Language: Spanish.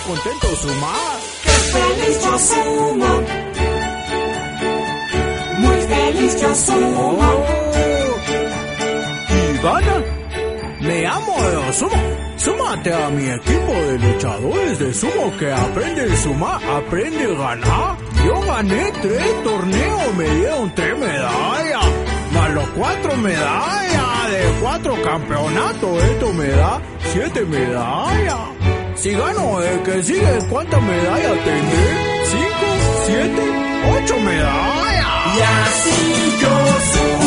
contento sumar. ¡Qué feliz yo sumo! Muy feliz yo sumo. ¿Y gana? Me amo de sumo. Súmate a mi equipo de luchadores de sumo que aprende a sumar, aprende a ganar. Yo gané 3 torneos, me dieron 3 medallas, más los 4 medallas de 4 campeonatos. Esto me da 7 medallas. Si gano el que sigue, ¿cuántas medallas tendré? 5, 7, 8 medallas. Y así yo sumo.